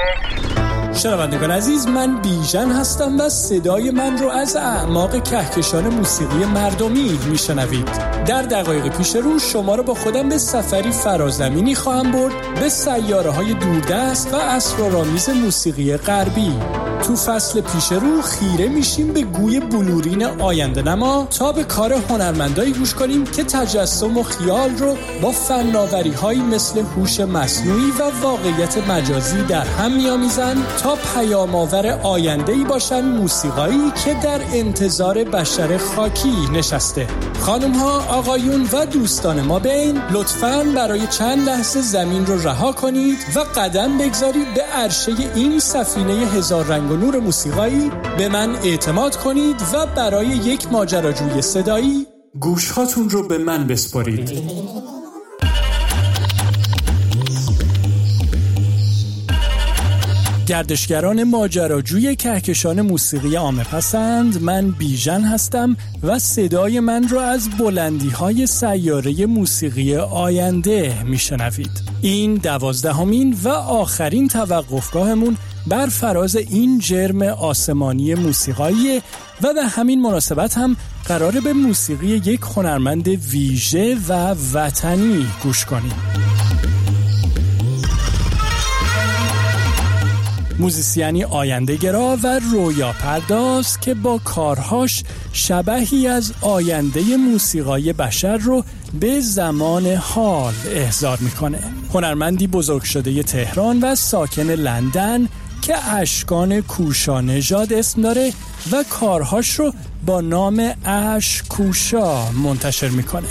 شنوندگان عزیز، من بیژن هستم و صدای من رو از اعماق کهکشان موسیقی مردمی میشنوید. در دقایق پیش رو شما رو با خودم به سفری فرازمینی خواهم برد به سیاره‌های دوردست و اسرارآمیز موسیقی غربی. تو فصل پیش رو خیره میشیم به گوی بلورین آینده نما تا به کار هنرمندایی گوش کنیم که تجسم و خیال رو با فناوری‌هایی مثل هوش مصنوعی و واقعیت مجازی در هم می‌آمیزند تا پیام‌آور آینده‌ای باشن موسیقایی که در انتظار بشر خاکی نشسته. خانم‌ها، آقایون و دوستان ما بین، لطفاً برای چند لحظه زمین رو رها کنید و قدم بگذارید به عرشه این سفینه هزار رنگ و نور موسیقایی. به من اعتماد کنید و برای یک ماجراجوی صدایی گوش‌هاتون رو به من بسپارید. گردشگران ماجراجوی کهکشان موسیقی عامه‌پسند، من بیژن هستم و صدای من را از بلندی‌های سیاره موسیقی آینده میشنوید. این 12مین و آخرین توقفگاهمون بر فراز این جرم آسمانی موسیقایی و به همین مناسبت هم قراره به موسیقی یک هنرمند ویژه و وطنی گوش کنیم. موزیسیانی آینده‌گرا و رویا پرداز که با کارهاش شبحی از آینده موسیقای بشر رو به زمان حال احضار میکنه. هنرمندی بزرگ شده تهران و ساکن لندن که اشکان کوشانژاد اسم داره و کارهاش رو با نام اشکوشا منتشر میکنه.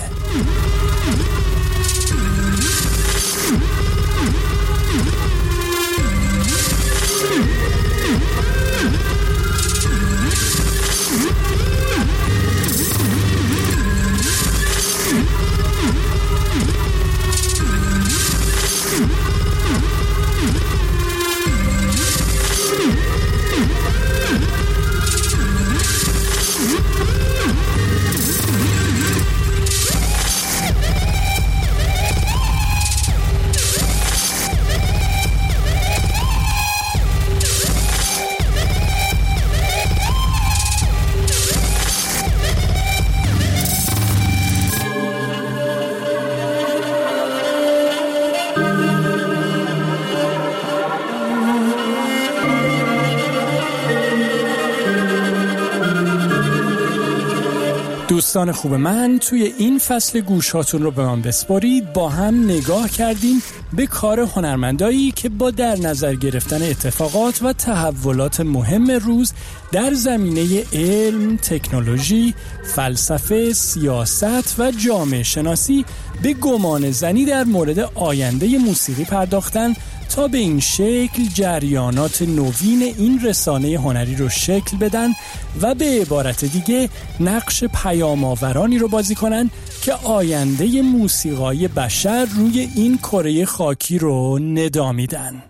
دوستان خوب من، توی این فصل گوشاتون رو به من بسپارید با هم نگاه کردیم به کار هنرمندایی که با در نظر گرفتن اتفاقات و تحولات مهم روز در زمینه علم، تکنولوژی، فلسفه، سیاست و جامعه شناسی به گمان زنی در مورد آینده موسیقی پرداختن تا به این شکل جریانات نوین این رسانه هنری رو شکل بدن و به عبارت دیگه نقش پیام‌آورانی رو بازی کنن که آینده موسیقای بشر روی این کره خاکی رو ندا میدن.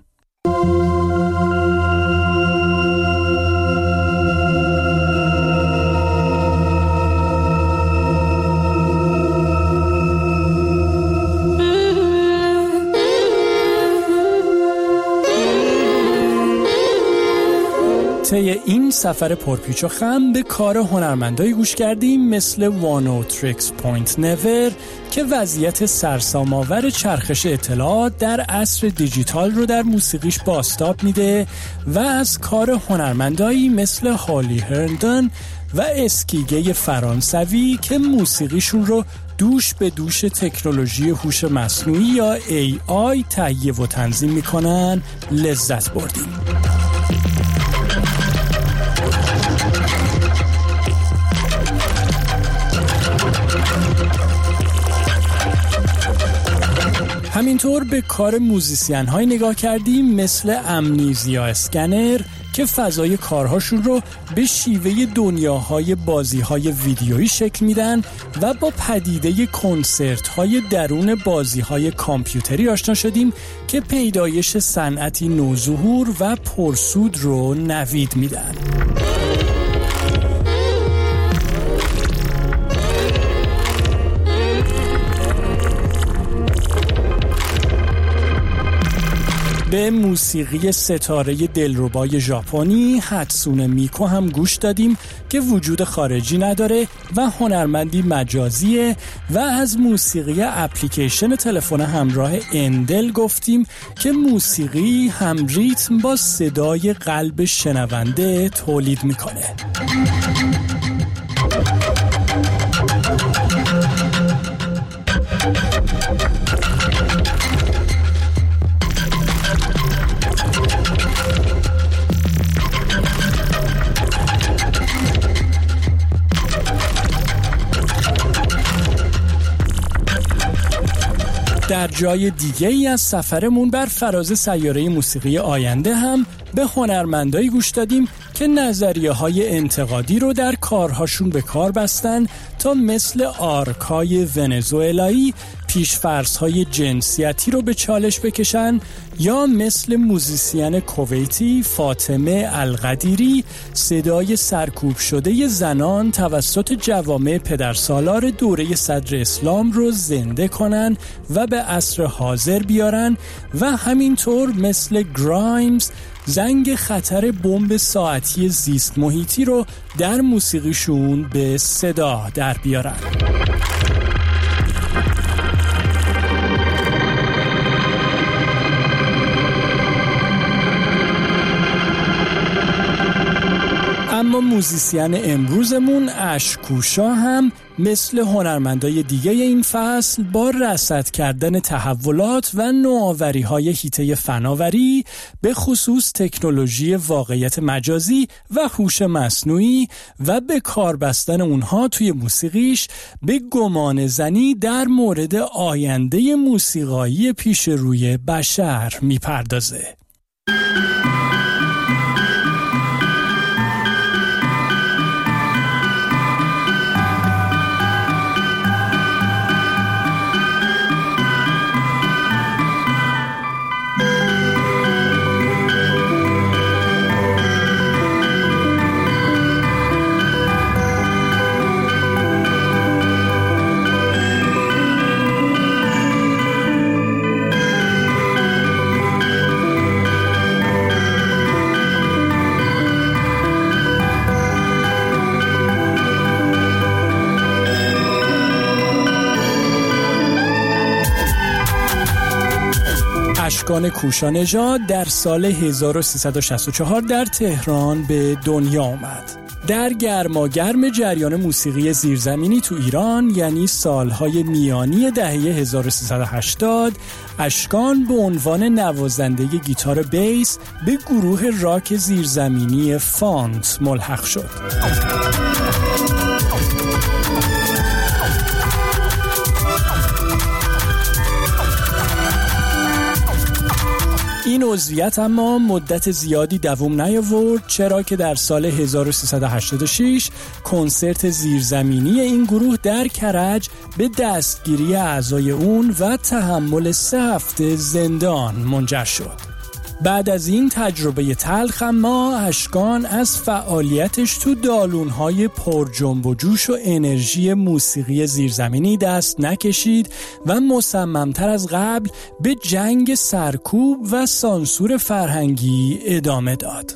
طی این سفر پرپیچ و خم به کار هنرمندایی گوش کردیم مثل وانوتریکس پوینت نور که وضعیت سرسام‌آور چرخش اطلاعات در عصر دیجیتال رو در موسیقیش بازتاب میده و از کار هنرمندایی مثل هالی هرندن و اسکیگه فرانسوی که موسیقیشون رو دوش به دوش تکنولوژی هوش مصنوعی یا AI تهیه و تنظیم میکنن لذت بردیم. همینطور به کار موزیسین های نگاه کردیم مثل امنیزیا اسکنر که فضای کارهاشون رو به شیوه دنیاهای بازیهای ویدیویی شکل میدن و با پدیده کنسرت های درون بازیهای کامپیوتری آشنا شدیم که پیدایش صنعتی نوظهور و پرسود رو نوید میدن. به موسیقی ستاره دلربای ژاپنی هاتسونه میکو هم گوش دادیم که وجود خارجی نداره و هنرمندی مجازیه و از موسیقی اپلیکیشن تلفن همراه اندل گفتیم که موسیقی هم ریتم با صدای قلب شنونده تولید میکنه. در جای دیگه ای از سفرمون بر فراز سیاره موسیقی آینده هم به هنرمندایی گوش دادیم که نظریه‌های انتقادی رو در کارهاشون به کار بستن تا مثل آرکای ونزوئلایی پیش‌فرض‌های جنسیتی رو به چالش بکشن یا مثل موزیسین کویتی فاطمه القدیری صدای سرکوب شده زنان توسط جوامع پدرسالار دوره صدر اسلام رو زنده کنن و به عصر حاضر بیارن و همینطور مثل گرایمز زنگ خطر بمب ساعتی زیست محیطی رو در موسیقیشون به صدا در بیارن. اما موزیسین امروزمون اشکوشا هم مثل هنرمندای دیگه این فصل با رصد کردن تحولات و نوآوری‌های حیطه فناوری به خصوص تکنولوژی واقعیت مجازی و هوش مصنوعی و به کار بستن اونها توی موسیقیش به گمان زنی در مورد آینده موسیقایی پیش روی بشر میپردازه. اشکان کوشانژاد در سال 1364 در تهران به دنیا آمد. در گرماگرم جریان موسیقی زیرزمینی تو ایران، یعنی سالهای میانی دهه 1380، اشکان به عنوان نوازنده گیتار بیس به گروه راک زیرزمینی فانت ملحق شد. این عضویت اما مدت زیادی دوام نیاورد، چرا که در سال 1386 کنسرت زیرزمینی این گروه در کرج به دستگیری اعضای اون و تحمل 3 هفته زندان منجر شد. بعد از این تجربه تلخ اما اشکان از فعالیتش تو دالون‌های پر جنب و جوش و انرژی موسیقی زیرزمینی دست نکشید و مصممتر از قبل به جنگ سرکوب و سانسور فرهنگی ادامه داد.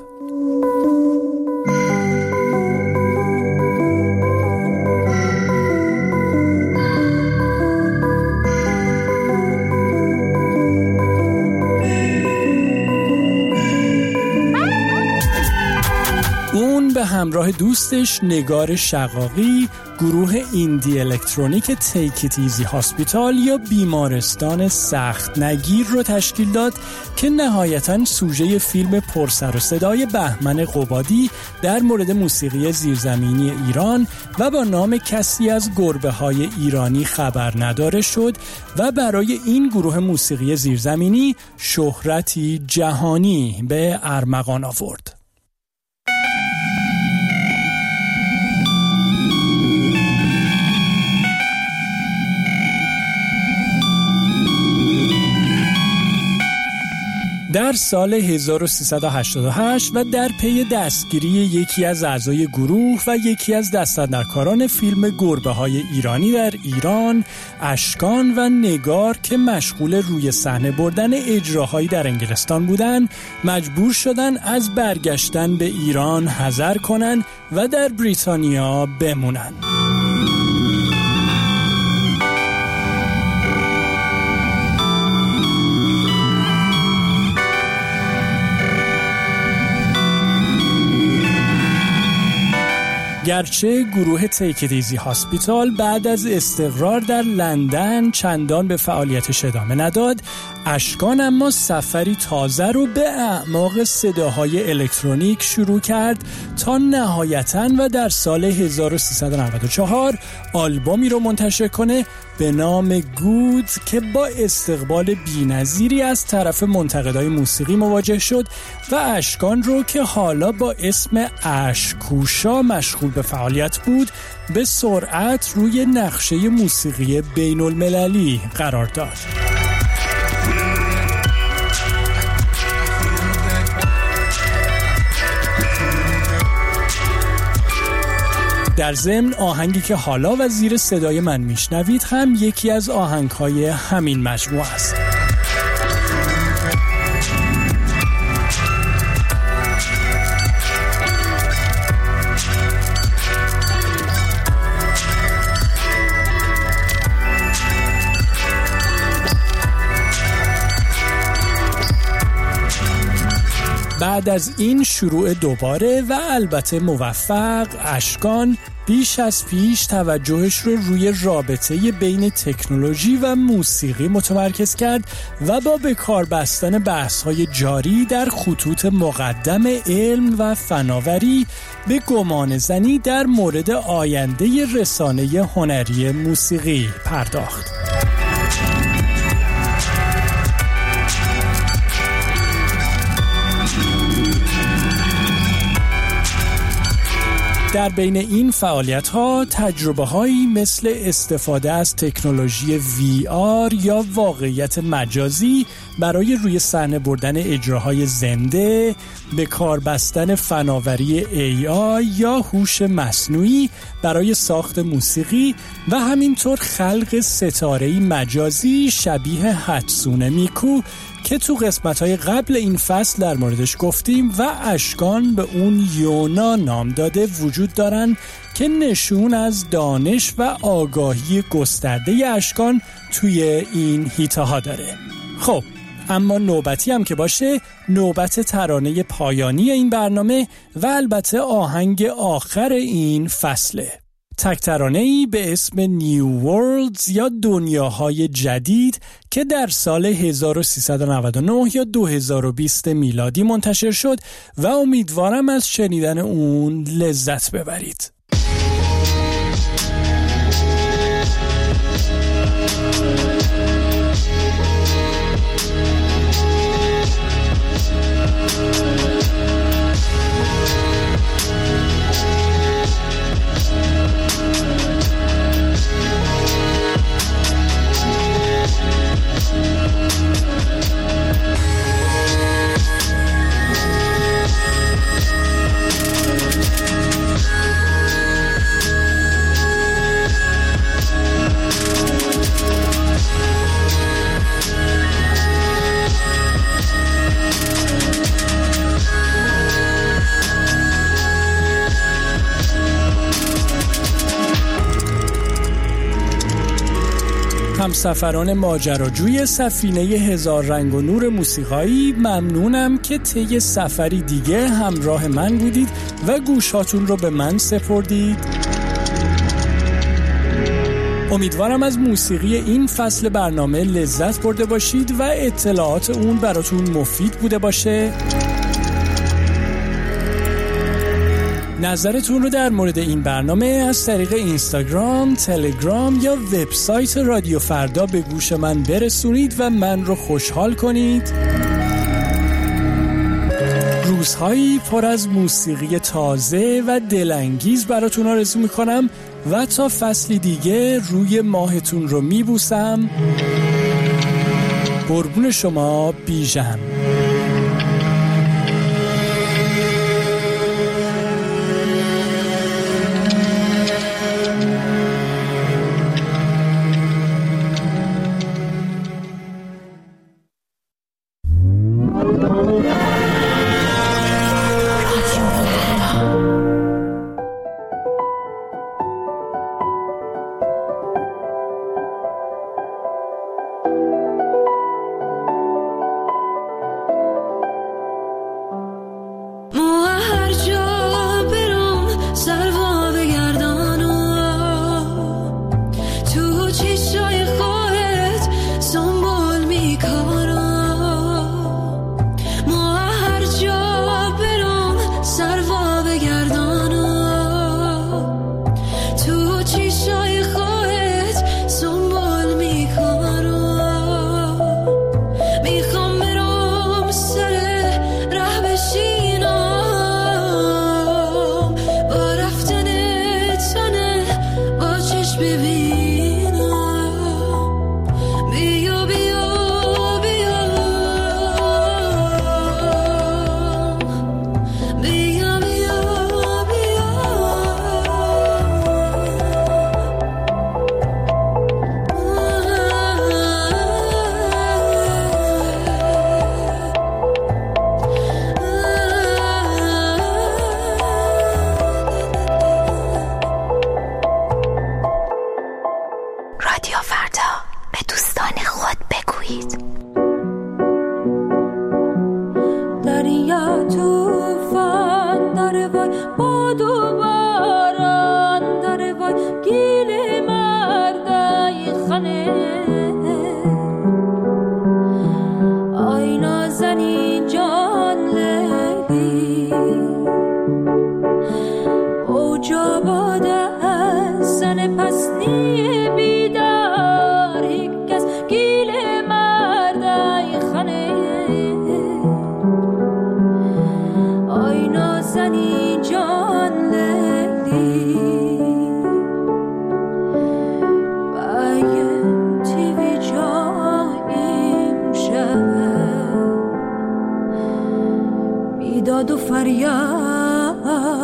به همراه دوستش نگار شقاقی گروه ایندی الکترونیک تیک ایت ایزی هاسپیتال یا بیمارستان سخت نگیر رو تشکیل داد که نهایتاً سوژه فیلم پرسر و صدای بهمن قبادی در مورد موسیقی زیرزمینی ایران و با نام کسی از گربه‌های ایرانی خبر نداره شد و برای این گروه موسیقی زیرزمینی شهرتی جهانی به ارمغان آورد. در سال 1388 و در پی دستگیری یکی از اعضای گروه و یکی از دستاندرکاران فیلم گربه‌های ایرانی در ایران، اشکان و نگار که مشغول روی صحنه بردن اجراهایی در انگلستان بودند، مجبور شدن از برگشتن به ایران حذر کنند و در بریتانیا بمونند. گرچه گروه تیک ایت ایزی هاسپیتال بعد از استقرار در لندن چندان به فعالیتش ادامه نداد، اشکان اما سفری تازه رو به اعماق صداهای الکترونیک شروع کرد تا نهایتاً و در سال 1394 آلبومی رو منتشر کنه به نام گود که با استقبال بی‌نظیری از طرف منتقدای موسیقی مواجه شد و اشکان رو که حالا با اسم اشکوشا مشغول به فعالیت بود به سرعت روی نقشه موسیقی بین المللی قرار داد. در ضمن آهنگی که حالا و زیر صدای من میشنوید هم یکی از آهنگ‌های همین مجموعه است. بعد از این شروع دوباره و البته موفق، اشکان بیش از پیش توجهش رو روی رابطه بین تکنولوژی و موسیقی متمرکز کرد و با به کار بستن بحث‌های جاری در خطوط مقدم علم و فناوری به گمانه‌زنی در مورد آینده رسانه هنری موسیقی پرداخت. در بین این فعالیت‌ها تجربه‌هایی مثل استفاده از تکنولوژی VR یا واقعیت مجازی برای روی صحنه بردن اجراهای زنده، به کار بستن فناوری AI یا هوش مصنوعی برای ساخت موسیقی و همینطور خلق ستاره‌ای مجازی شبیه هاتسونه میکو که تو قسمت‌های قبل این فصل در موردش گفتیم و اشکان به اون یونا نام داده وجود دارن که نشون از دانش و آگاهی گسترده اشکان توی این حیطه‌ها داره. خب اما نوبتی هم که باشه، نوبت ترانه پایانی این برنامه و البته آهنگ آخر این فصله. تک ترانه‌ای به اسم نیو ورلدز یا دنیاهای جدید که در سال 1399 یا 2020 میلادی منتشر شد و امیدوارم از شنیدن اون لذت ببرید. همسفران ماجراجوی سفینه هزار رنگ و نور موسیقایی، ممنونم که طی سفری دیگه همراه من بودید و گوشاتون رو به من سپردید. امیدوارم از موسیقی این فصل برنامه لذت برده باشید و اطلاعات اون براتون مفید بوده باشه. نظرتون رو در مورد این برنامه از طریق اینستاگرام، تلگرام یا وبسایت رادیو فردا به گوش من برسونید و من رو خوشحال کنید. روزهایی پر از موسیقی تازه و دلانگیز براتون آرزو میکنم و تا فصلی دیگه روی ماهتون رو میبوسم. قربون شما، بیژن. نازنی جان لیلی و اگه تیوی جاییم شد بیداد و فریاد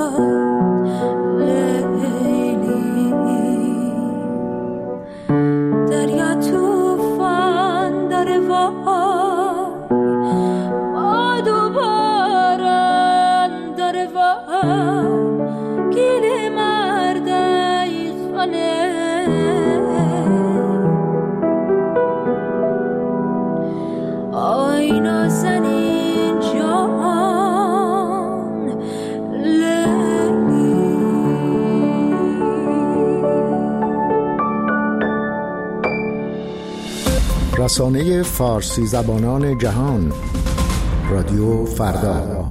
لیلی دریا توفان داره وای باد و باران داره وای گیل مردای خانه آی نازنین جان لیلی. رسانه فارسی زبانان جهان رادیو فردا.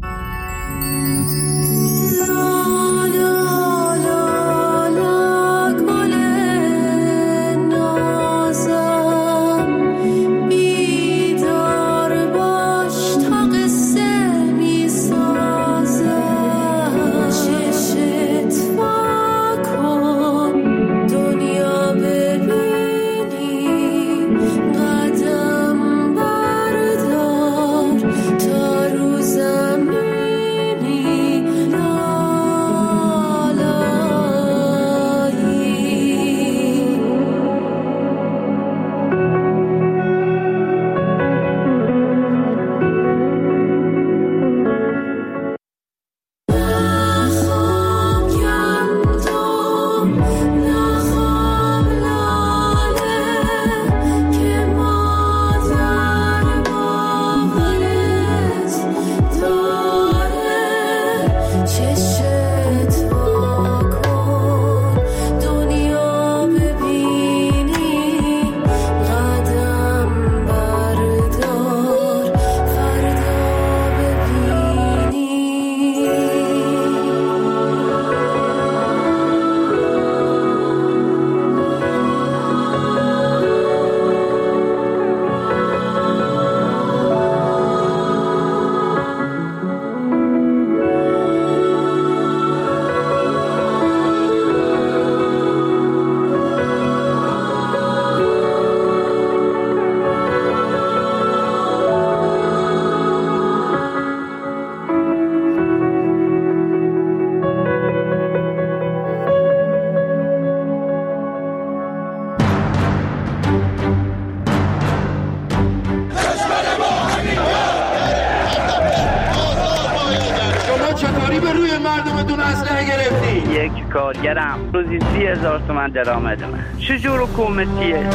یک کارگرم روزی 30,000 تومان درآمدمه. چجور حکومتیه؟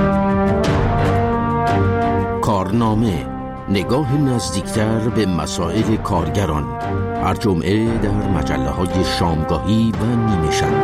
کارنامه، نگاه نزدیکتر به مسائل کارگران، هر جمعه در مجله‌های شامگاهی و نیمه شب.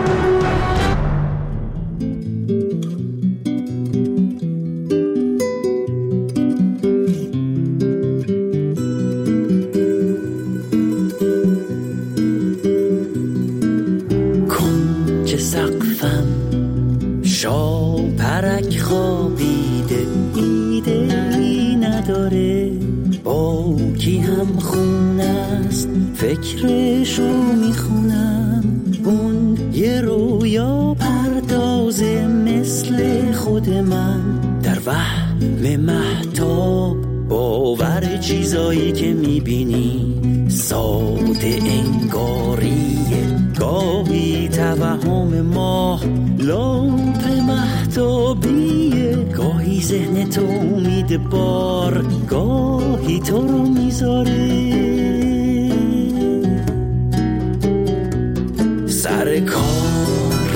فکرشو میخونم اون یه رویا پردازه مثل خود من در وهم مهتاب باور چیزایی که میبینی ساده انگاریه گاهی توهم ماه لامپ مهتابیه گاهی ذهن تو امید بار گاهی تو رو میذاره سر کار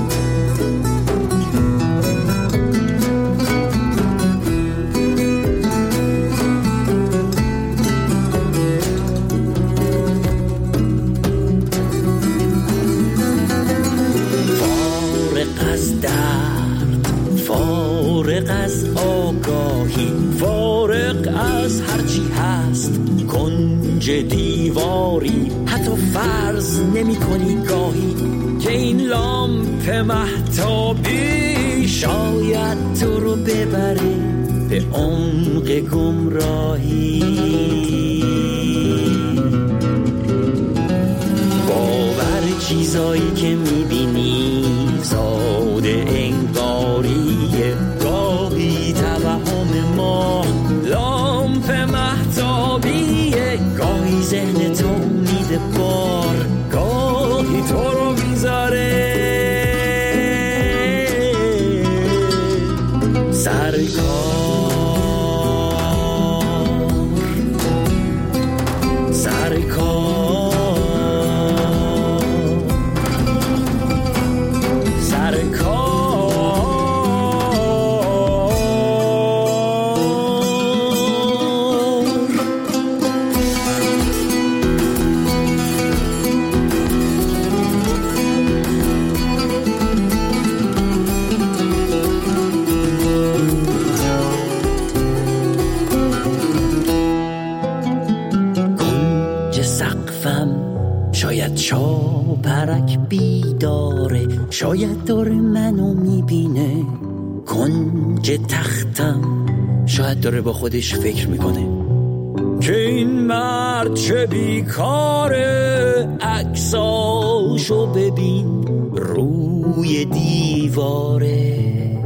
فارغ از درد فارغ از آگاهی فارغ از هرچی هست کنج دیواری حتی فرض نمی کنی گاهی که این لامپ مهتابی شاید تو رو ببره به عمق گمراهی چیزایی که میبینی ساده انگاریه، گاهی توهم ما لامپ مهتابیه، گاهی ذهن تو میده بار، گاهی تو رو میذاره سر پرک بیداره، شاید داره منو میبینه. کنج تختم شاید داره با خودش فکر میکنه که این مرد چه بیکاره، عکساشو ببین روی دیواره.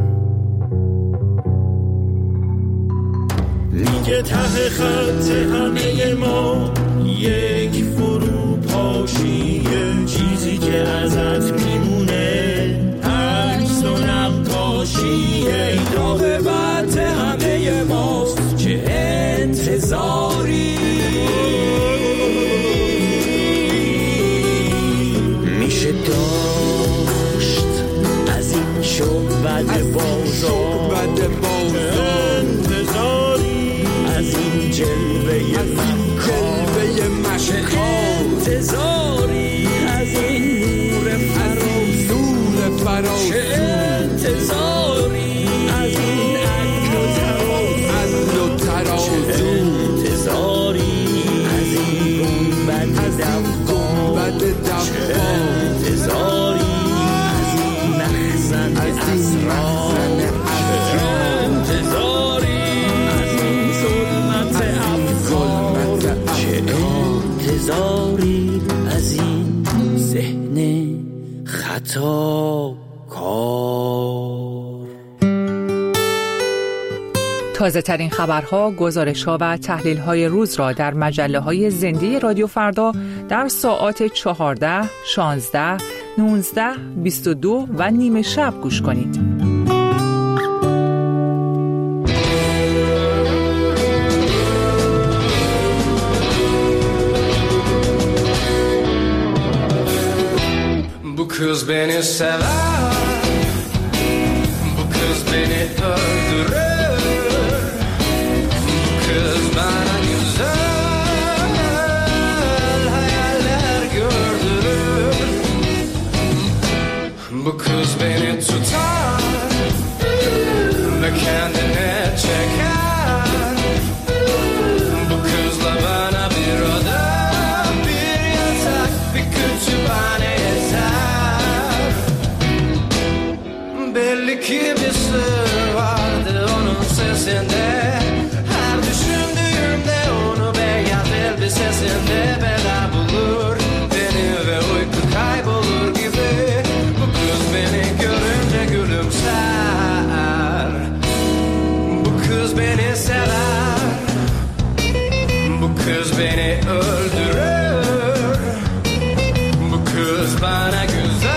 میگه ته خط همه ما یک فروپاشیه، چیزی که ازت میمونه عکس و نقاشیه. عاقبت همه ماست چه انتظاری، میشه داشت از این شعبد بازار انتظاری، از این جلوه انتظاری، از این نور فراز چه انتظاری، از این عقل و ترازو چه انتظاری، از این گنبد دفان چه انتظاری، از این مخزن اسرار چه انتظاری، از این ظلمت افکار چه انتظاری، از این ذهن خطا کار. تازه ترین خبرها، گزارش‌ها و تحلیل‌های روز را در مجله‌های زنده رادیو فردا در ساعات 14، 16، 19، 22 و نیمه شب گوش کنید. Bu kız beni sever, bu kız beni öldürür, bu kız bana güzel hayaller gördürür, bu kız beni tutar ve kendine çeker, bu kızla bana bir oda, bir yatak, bir kütüphane. Belli ki bir sır vardı onun sesinde, her düşündüğümde onu beyaz elbisesinde bela bulur beni ve uyku kaybolur gibi. Bu kız beni görünce gülümser, bu kız beni sever, bu kız beni öldürür, bu kız bana güzel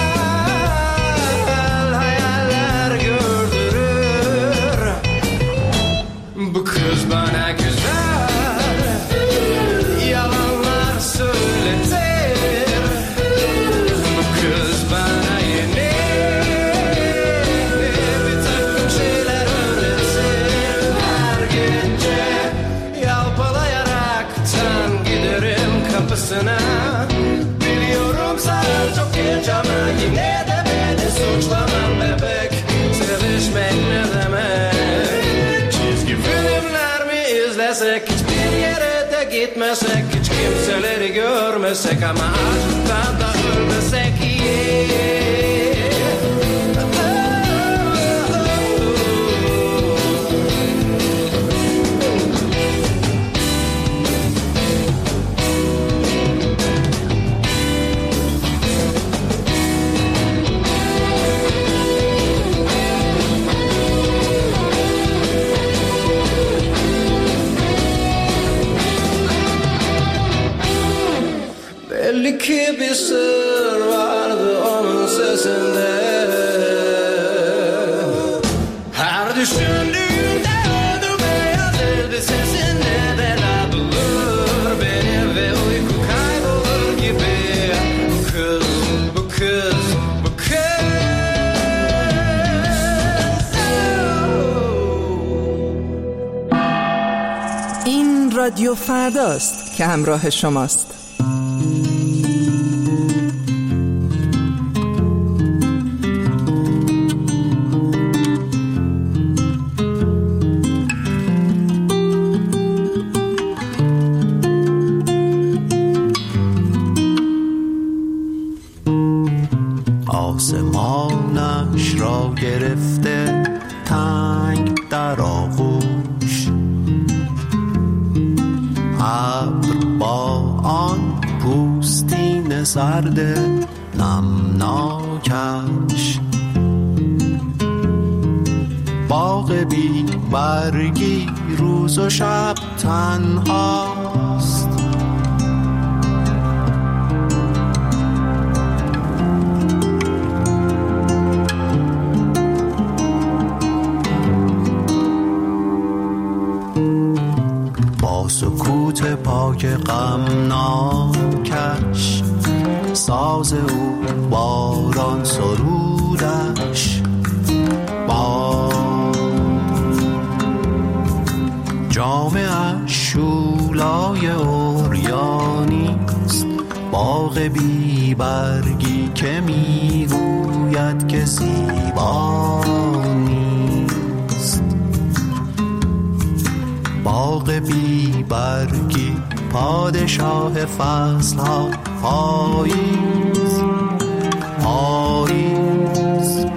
bana güzel yalanlar söyletir, bu kız bana yeni bir takım şeyler öğretir. Her gece yalpalayaraktan giderim kapısına, biliyorum sen çok genç ama yine de beni suçlamam bebek, sevişmek ne demek, çizgi filmler izlesek, hiçbir yere de gitmesek, hiç kimseleri görmesek ama aşktan da ölmesek. Mycket besör vardı onun sesinde. Her düşündüğümde öldü beyazırdı sesin neden bulur beni ve uyku kaybolur gibi. Bu kız, bu kız, bu kız. این رادیو فرداست که همراه شماست. آسمانش را گرفته تنگ در آغوش، ابر با آن پوستین سرد نمناکش، باغ بی برگی روز و شب تنهاست. سکوت پاک غمناکش، ساز او باران سرودش، با جامه شولای اوریانیست، باغ بی برگی که میگوید که زیبانیست، باغ بی برگی پادشاه فصل ها، پاییز پاییز،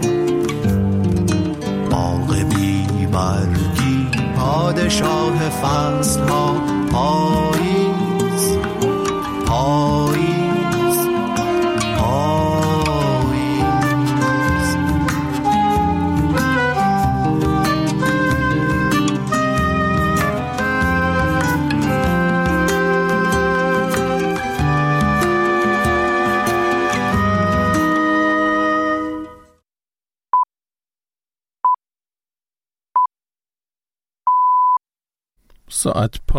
باغ بی برگی پادشاه فصل ها، پاییز پاییز پاییز. ساعت